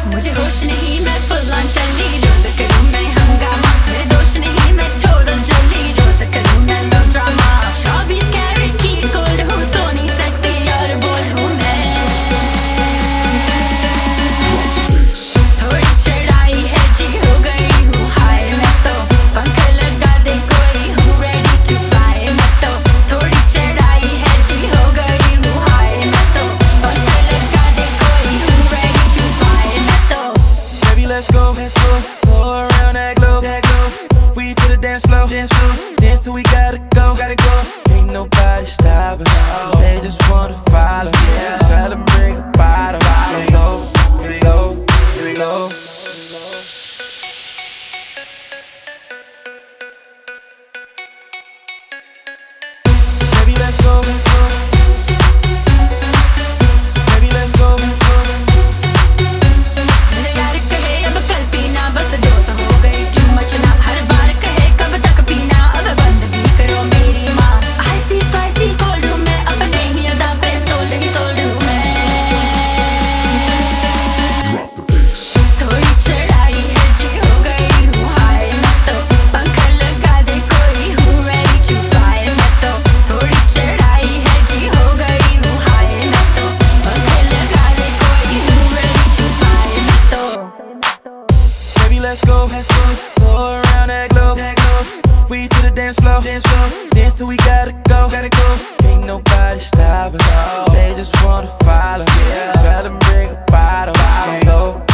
मुझे होश नहीं मैं फुल ऑन टल्ली रोज करूं मैं हंगामा मेरे दोष नहीं मैं थोड़ा जल्दी रोज करूं मैं नो ड्रामा 24 कैरेट की गोल्ड हूँ सोनी सेक्सी और बोल्ड हूँ मैं थोड़ी चढ़ाई है जी हो गई हूँ हाय मैं तो पंख लगा दे कोई हूँ रेडी टू फ्लाई मैं तो थोड़ी चढ़ाई है जी हो गई हूँ हाय मैं तो पंख लगा दे कोई हूँ रेडी टू फ्लाई मैं तो Baby, let's go, go around that globe, we to the dance floor, dance till we gotta go, ain't nobody stop us, they just wanna follow, tell them bring a bottle, here we go, here we go, here we go. Baby, let's go, baby, let's go. मेरे यार कहे अब कल पीना बस dose हो गई क्यों मचना हर बार कहे कब तक पीना अब बंद भी करो मेरी माँ आईसी स्पाइसी कोल्ड हूँ मैं अपने ही अदा पे सोल्ड हूँ मैं थोड़ी चढ़ाई है जी हो गई हूँ हाय मैं तो पंख लगा दे कोई हूँ रेडी टू फ्लाई मैं तो थोड़ी चढ़ाई है जी हो गई हूँ हाय मैं तो पंख लगा दे कोई हूँ रेडी टू फ्लाई मैं तो Baby, let's go around that globe, we to the dance floor, dance till we gotta go, ain't nobody stop us, they just wanna follow, tell them bring a bottle, here we go.